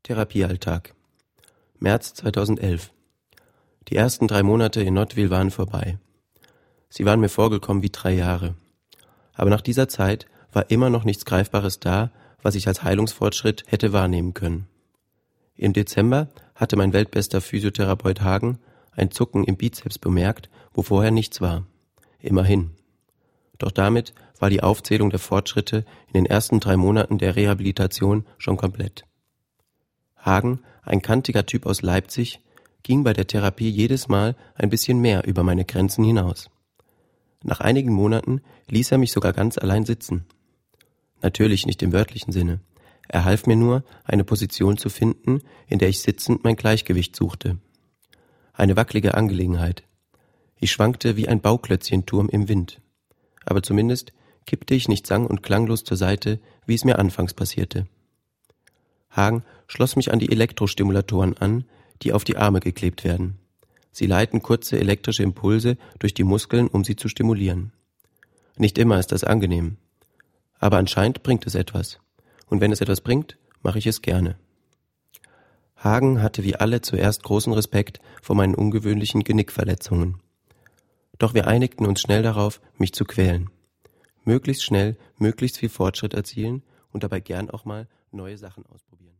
Therapiealltag. März 2011. Die ersten 3 Monate in Nottwil waren vorbei. Sie waren mir vorgekommen wie 3 Jahre. Aber nach dieser Zeit war immer noch nichts Greifbares da, was ich als Heilungsfortschritt hätte wahrnehmen können. Im Dezember hatte mein weltbester Physiotherapeut Hagen ein Zucken im Bizeps bemerkt, wo vorher nichts war. Immerhin. Doch damit war die Aufzählung der Fortschritte in den ersten 3 Monaten der Rehabilitation schon komplett. Hagen, ein kantiger Typ aus Leipzig, ging bei der Therapie jedes Mal ein bisschen mehr über meine Grenzen hinaus. Nach einigen Monaten ließ er mich sogar ganz allein sitzen. Natürlich nicht im wörtlichen Sinne. Er half mir nur, eine Position zu finden, in der ich sitzend mein Gleichgewicht suchte. Eine wackelige Angelegenheit. Ich schwankte wie ein Bauklötzchenturm im Wind. Aber zumindest kippte ich nicht sang- und klanglos zur Seite, wie es mir anfangs passierte. Hagen schloss mich an die Elektrostimulatoren an, die auf die Arme geklebt werden. Sie leiten kurze elektrische Impulse durch die Muskeln, um sie zu stimulieren. Nicht immer ist das angenehm. Aber anscheinend bringt es etwas. Und wenn es etwas bringt, mache ich es gerne. Hagen hatte wie alle zuerst großen Respekt vor meinen ungewöhnlichen Genickverletzungen. Doch wir einigten uns schnell darauf, mich zu quälen. Möglichst schnell, möglichst viel Fortschritt erzielen und dabei gern auch mal neue Sachen ausprobieren.